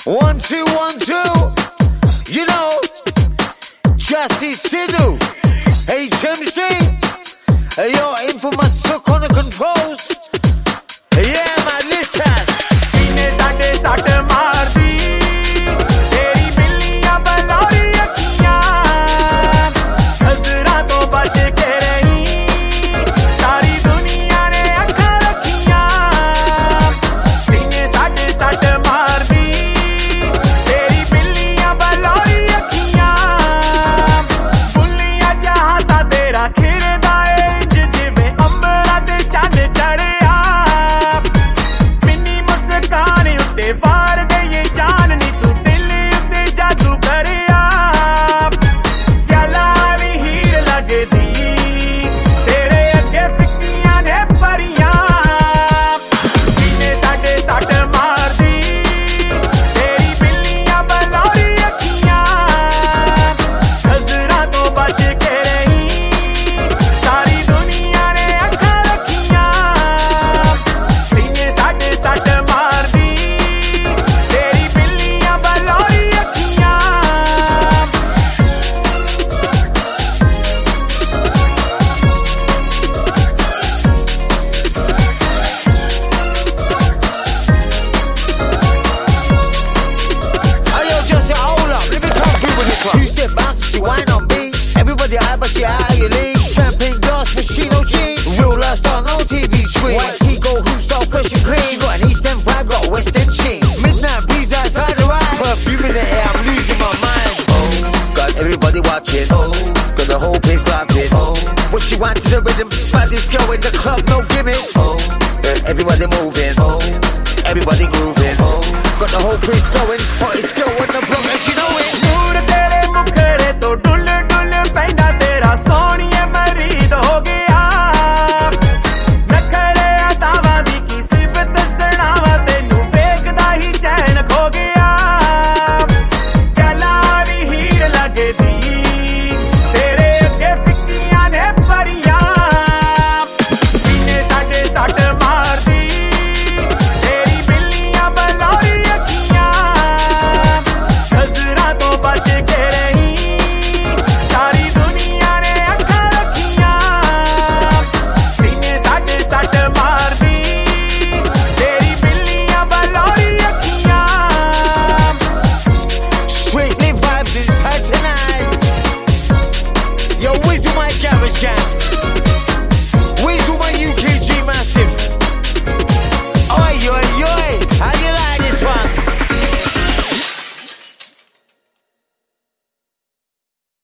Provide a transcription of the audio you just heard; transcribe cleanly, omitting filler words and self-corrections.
1, 2, 1, 2. You know, Justice Sidhu, HMC. Hey, yo, Infamous took on the controls. Yeah, man, listen. सीने साटे साट मार दी तेरी बिल्लियां बलौरी अखियां नजरा तो बच के रही सारी दुनिया ने अखा रखियां सीने साटे साट मार दी तेरी बिल्लियां बलौरी अखियां बुल्लियां जहां सा तेरा खिरदा इंज जिवें अंबरा ते चंद चढ़िया काने उत्ते वार दे ये जान नी तू दिल उत्ते जादू करिया स्याला भी हीर लगदी तेरे अगे फिक्कियां ने परियां सीने साटे सट मार दी तेरी बिल्लियां बलौरी अखियां नजरा तो बच के रही सारी दुनिया ने अखा रखियां सीने साटे सट Two-step bounce, she whine on me. Everybody high, but she out of your league. Champagne glass, but she no cheese. Real lifestyle, no TV screen. White tee, gold hoop, style, fresh and clean. She got an East End vibe, got a West End sheen. Midnight breeze outside the ride. Perfume in the air, I'm losing my mind. Oh, got everybody watching. Oh, got the whole place locked in. Oh, what she want to the rhythm? Baddest girl in the club, no gimmick. Oh, everybody moving. Oh, everybody grooving. Oh, got the whole place going. Hottest girl on the block, and she